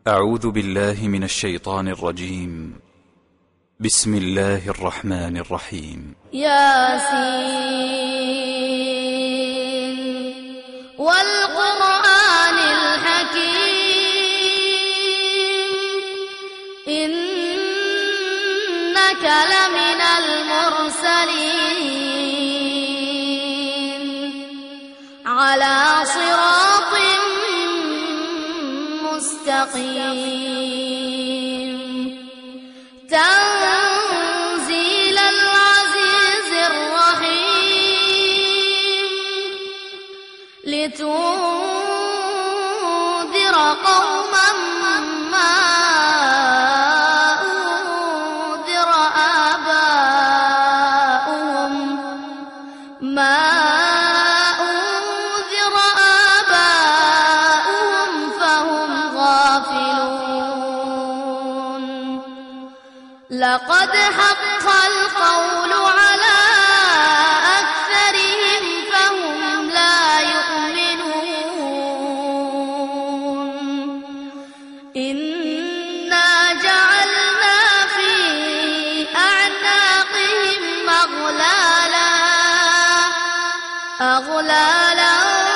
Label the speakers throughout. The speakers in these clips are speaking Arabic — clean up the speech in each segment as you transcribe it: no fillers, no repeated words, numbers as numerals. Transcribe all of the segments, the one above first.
Speaker 1: أعوذ بالله من الشيطان الرجيم. بسم الله الرحمن الرحيم.
Speaker 2: ياسين والقرآن الحكيم إنك لمن المرسلين على صراط مستقيم تنزيل العزيز الرحيم لتنذر قوما ما أنذر آباؤهم فهم غافلون لقد حق القول على أكثرهم فهم لا يؤمنون إنا جعلنا في أعناقهم أغلالا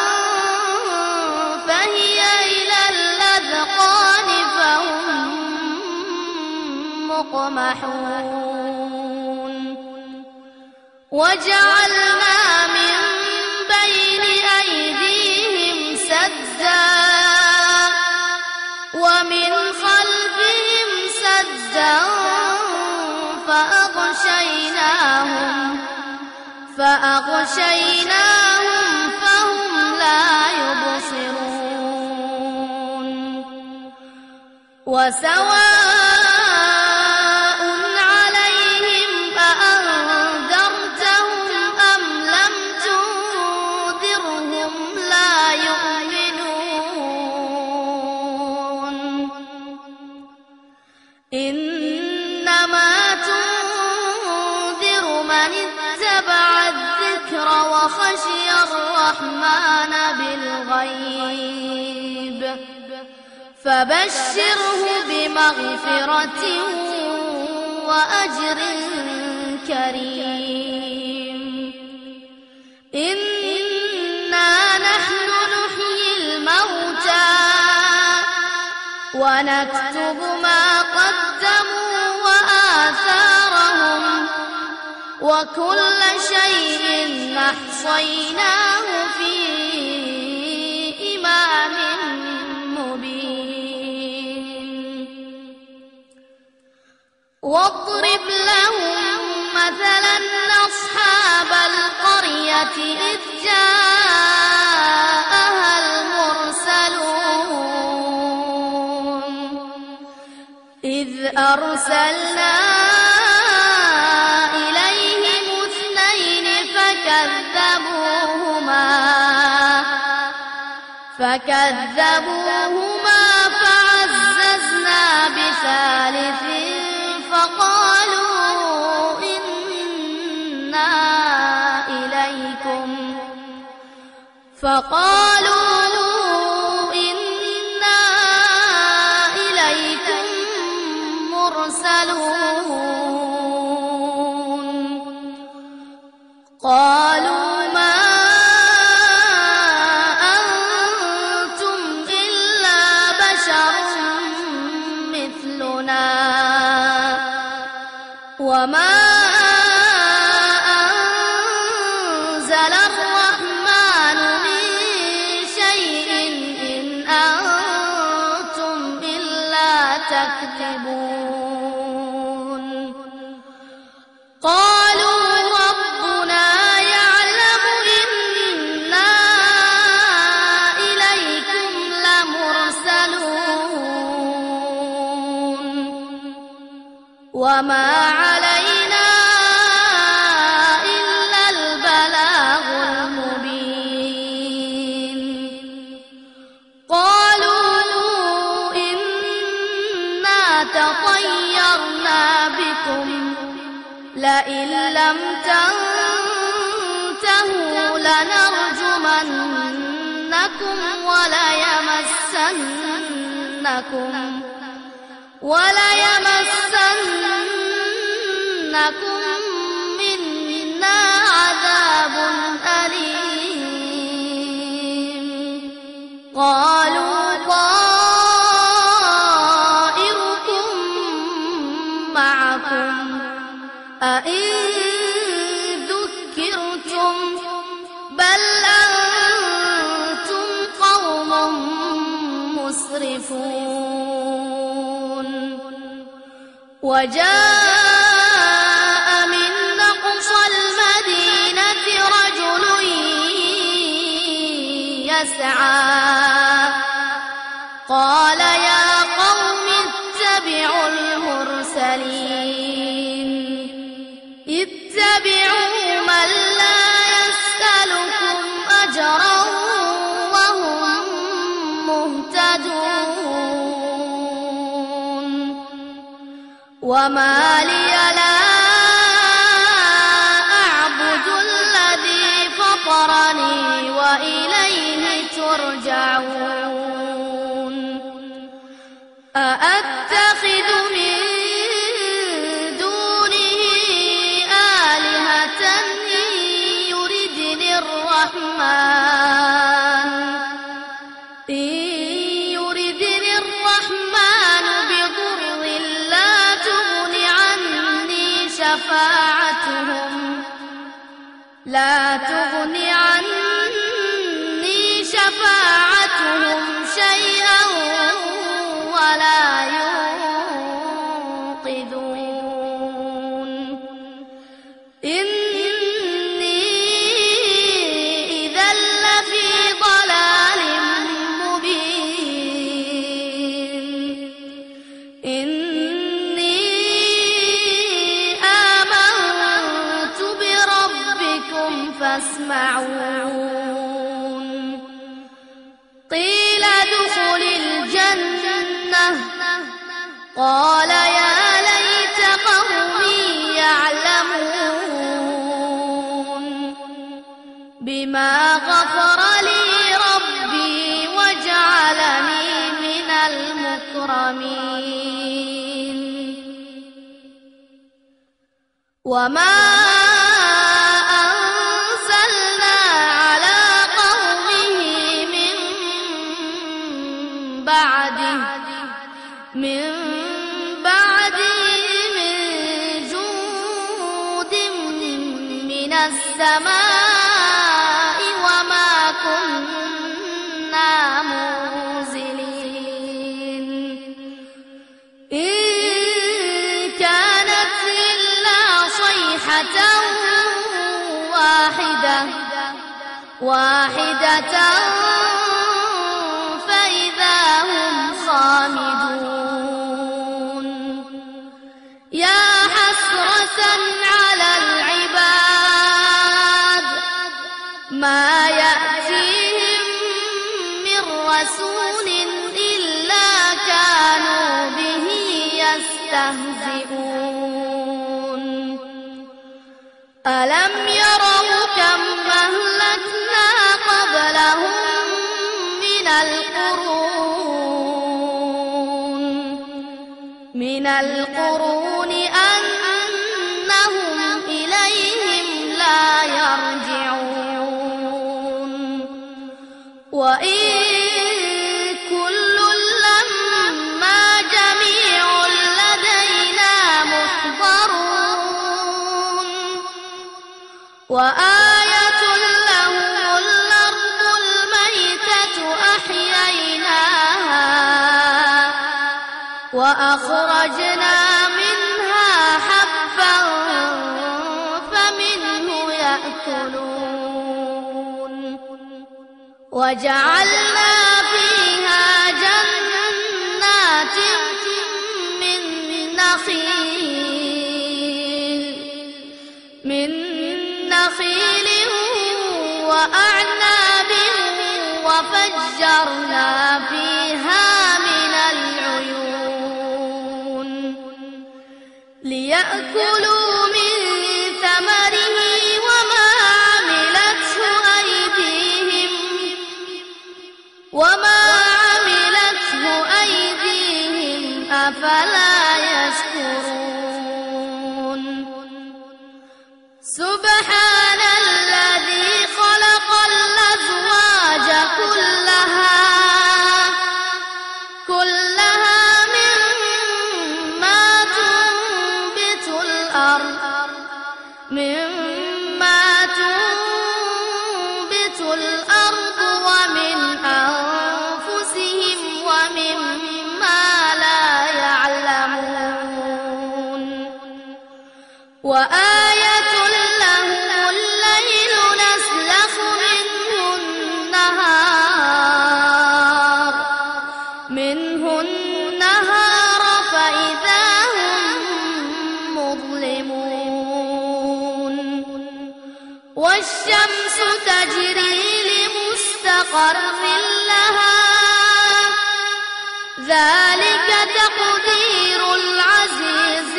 Speaker 2: فهي إلى الأذقان فهم مقمحون وجعلنا من بين أيديهم سدا ومن خلفهم سدا فأغشيناهم فهم لا يبصرون وسواء عليهم أأنذرتهم أم لم تنذرهم لا يؤمنون إنما تنذر من اتبع الذكر وخشي الرحمن بالغيب فبشره بمغفرة وأجر كريم إنا نحن نحيي الموتى ونكتب ما قدموا وآثارهم وكل شيء أحصيناه في إمام مبين واضرب لهم مثلا أصحاب القرية إذ جاءها المرسلون إذ أرسلنا إليهم اثنين فكذبوهما فعززنا بثالث فقالوا إنا إليكم مرسلون قالوا ما أنتم إلا بشر مثلنا وما أنزل الرحمن من شيء إن أنتم إلا تكذبون قالوا ربنا يعلم إنا إليكم لمرسلون وما علينا إلا البلاغ المبين قالوا إنا تطيرنا بكم لئن لم تنتهوا لنرجمنكم وليمسنكم وليمسنكم منا عذاب أليم. قالوا طائركم معكم أئن ذكرتم بل أنتم قوم مسرفون. وجاء من أقصى المدينة رجل يسعى قال يا قوم اتبعوا المرسلين اتبعوا من لا يسألكم أجرا وهم مهتدون. وما لي لا أعبد الذي فطرني وإليه ترجعون. أأتخذ من دونه آلهة يردني الرحمن بضر لا تغن عني شفاعتهم شيئا ولا ينقذون. إني إذا لفي ضلال مبين. إني آمنت بربكم فاسمعون. قيل ادخل الجنة قال يا ليت قومي يعلمون بما غفر لي ربي وجعلني من المكرمين. وما أنزلنا على قومه من بعده من جود من السماء وما كنا منزلين. إن كانت إلا صيحة واحدة فإذا هم خامدون. يا حسرة على العباد ما يأتيهم من رسول إلا كانوا به يستهزئون. ألم يروا كم أهلكنا قبلهم من القرون أنهم إليهم لا يرجعون. وإن كل لما جميع لدينا محضرون. وآية لهم الأرض الميتة أحييناها وأخرجنا منها حبا فمنه يأكلون. وجعلنا فيها جنات من نخيل وأعناب وفجرنا فيها من العيون ليأكلوا من ثمره وما عملته أيديهم أفلا يشكرون سبحان الذي خلق الأزواج كلها مما تنبت الأرض ومن أنفسهم ومما لا يعلمون وآية لهم الليل نسلخ منه النهار فإذا هم مظلمون والشمس تجري لمستقر لها ذلك تقدير العزيز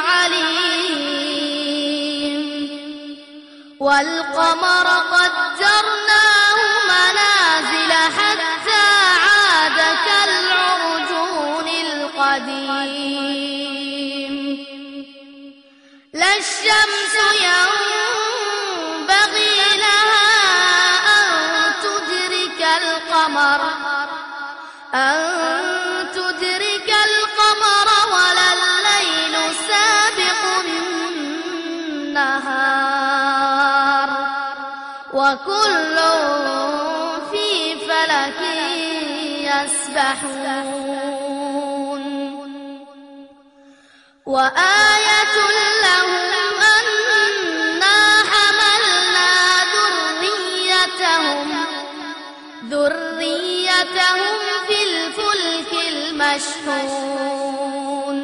Speaker 2: العليم والقمر قدرناه منازل حتى عاد كالعرجون القديم لا الشمس ينبغي لها أن تدرك القمر ولا الليل سابق النهار وكل في فلك يسبحون وآية لهم أنا حملنا ذريتهم في الفلك المشحون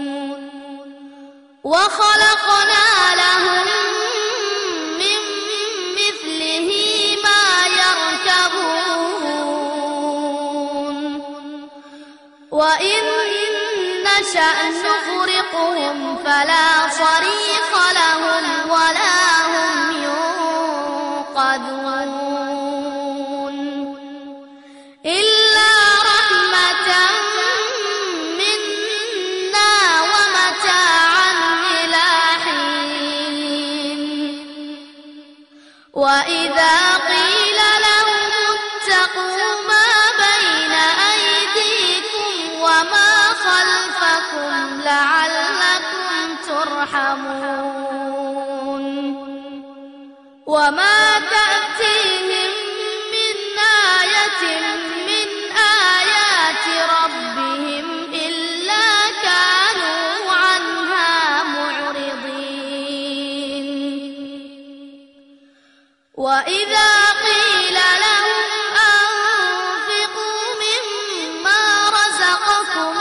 Speaker 2: وخلقنا لهم من مثله ما يركبون وإن نشأ نغرقهم فلا صريخ لهم ولا هم ينقذون إلا رحمة منا ومتاعا إلى حين وإذا قيل لهم اتقوا ما بين أيديكم وما خلفكم لعلكم ترحمون وما تأتيهم من آية من آيات ربهم إلا كانوا عنها معرضين وإذا قيل لهم أنفقوا مما رزقكم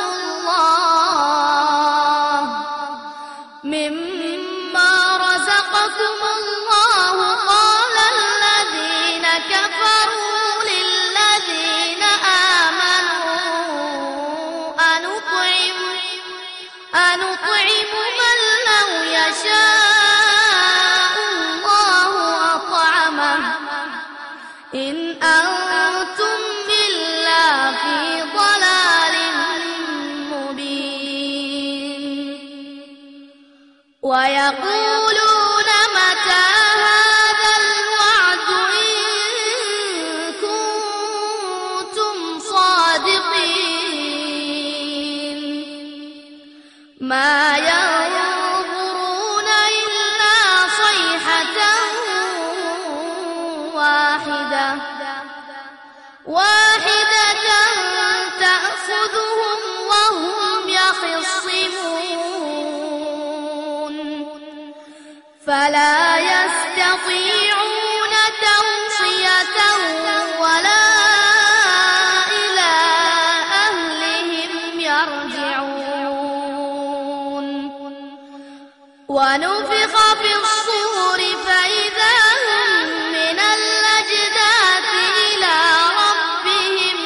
Speaker 2: الله قال الذين كفروا للذين آمنوا أنطعم من لو يشاء الله أطعمه إن أنتم إلا في ضلال مبين ويقولون متى هذا الوعد إن كنتم صادقين ما ينظرون إلا صيحة واحدة تأخذهم وهم يخصمون فلا يستطيعون توصية ولا إلى أهلهم يرجعون ونفخ في الصور فإذا هم من الأجداث إلى ربهم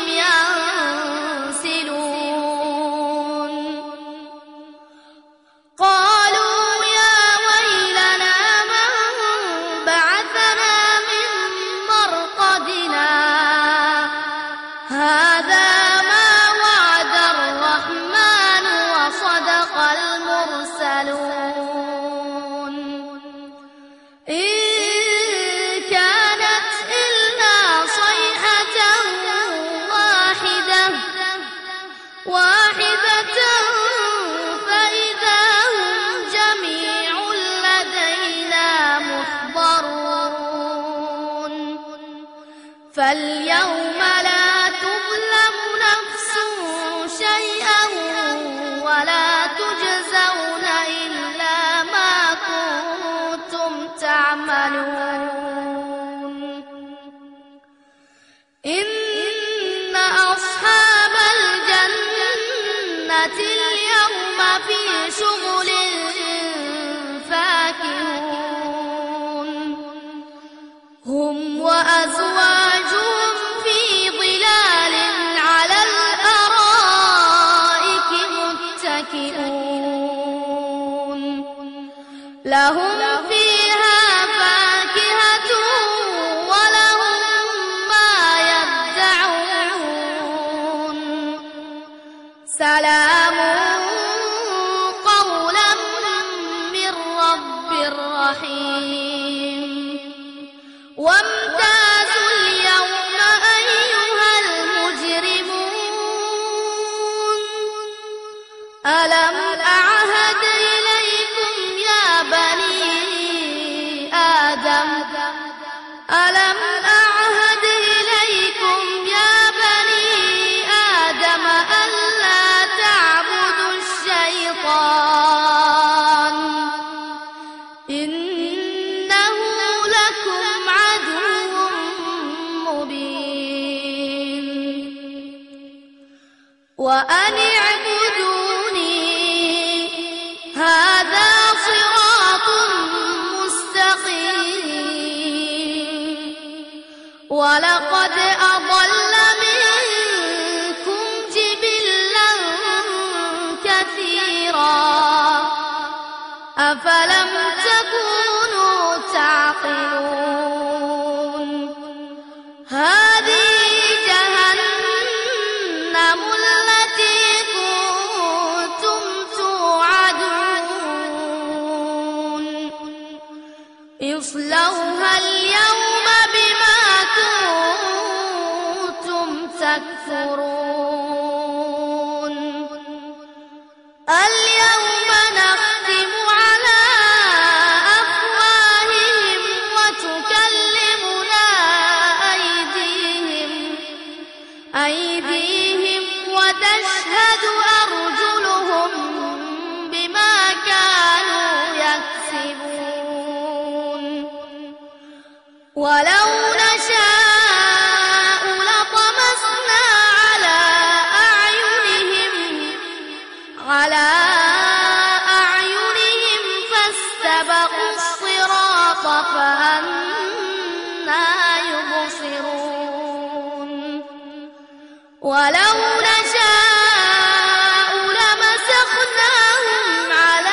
Speaker 2: ينسلون قالوا يا ويلنا من بعثنا من مرقدنا هذا ما وعد الرحمن وصدق فاكهة فإذا هم جميع لدينا محضرون فاليوم لا تظلم نفس شيئا ولا تجزون إلا ما كنتم تعملون إن أصحاب الجنة اليوم في شغل فاكهون هم وأزواجهم في ظلال على الأرائك متكئون لهم فيها فاكهة ولهم ما يدعون سلام قولا من رب رحيم وامتازوا اليوم أيها المجرمون ألم أعهد إليكم يا بني آدم ألم أعهد إليكم يا بني آدم ألا تعبدوا الشيطان إنه لكم عدو مبين وأن اعبدوني هذا صراط مستقيم ولقد أضل منكم جبلا كثيرا أفلم تكونوا تعقلون هذه جهنم التي كنتم توعدون اصلوها اليوم بما كنتم تكفرون اليوم نختم على أفواههم وتكلمنا أيديهم وتشهد أرجلهم بما كانوا يكسبون ولو نشاء لطمسنا على أعينهم فاستبقوا الصراط فأنى يبصرون ولو نشاء لمسخناهم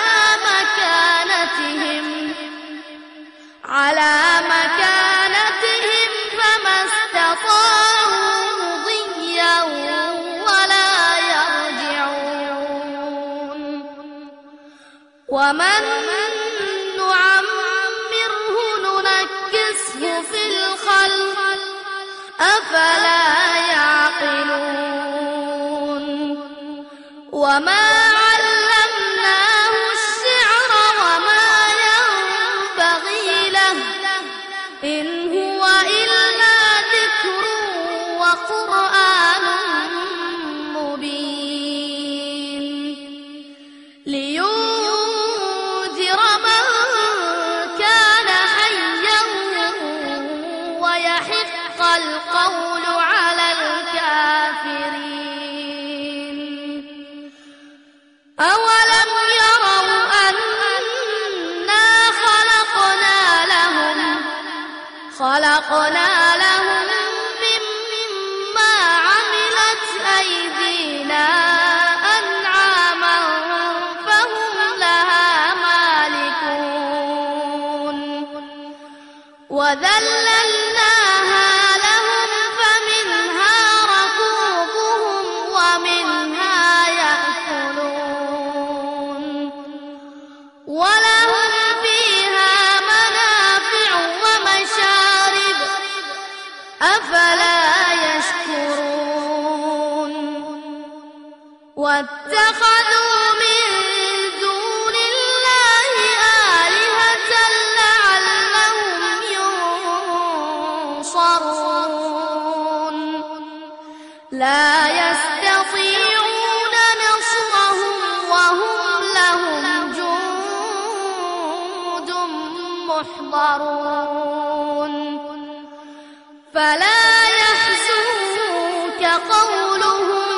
Speaker 2: على مكانتهم فما استطاعوا مضيا ولا يرجعون ومن نعمره ننكسه في الخلق أفلا يعقلون وما علمناه الشعر وما ينبغي له إن هو إلا ذكر وقرآن مبين لينذر من كان حيا ويحق القول على الكافرين أولم يروا أنا خلقنا لهم مما عملت أيدينا أنعاما فهم لها مالكون وذللناها لهم فمنها ركوبهم ومنها يأكلون ولهم فيها منافع ومشارب أفلا يشكرون اتخذوا من دون الله آلهة لعلهم ينصرون لا يستطيعون نصرهم وهم لهم جند محضرون فلا يحزنك قولهم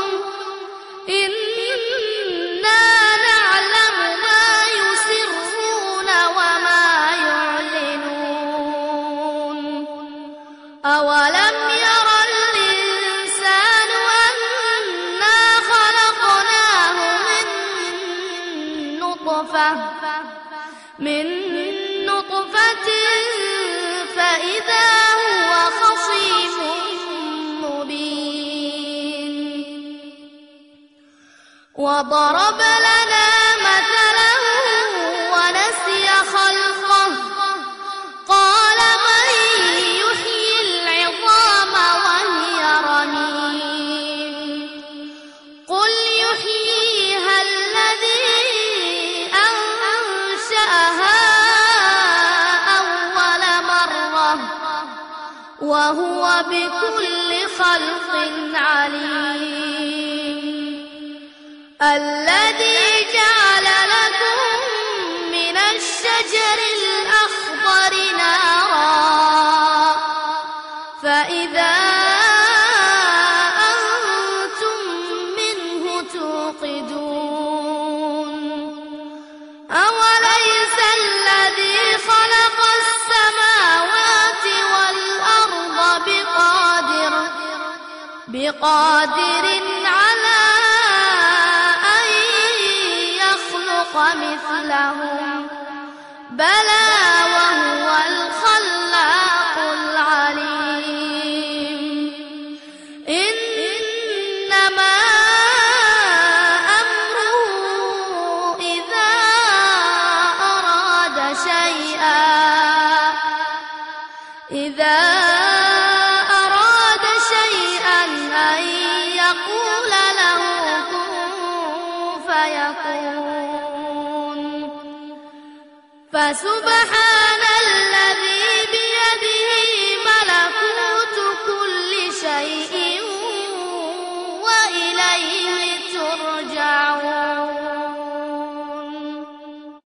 Speaker 2: إنا نعلم ما يسرون وما يعلنون أولم ير الإنسان أنا خلقناه من نطفة فإذا هو خصيم مبين وضرب لنا مثلا ونسي خلقه قال من يحيي العظام وهي رميم قل يحييها الذي أنشأها أول مرة وهو بكل خلق عليم الذي جعل لكم من الشجر الأخضر نارا فإذا أنتم منه توقدون أوليس الذي خلق السماوات والأرض بقادر على أن يخلق مثلهم بلى وهو الخلاق العليم إنما أمره إذا أراد شيئا أن يقول له كن فيكون فسبحان الذي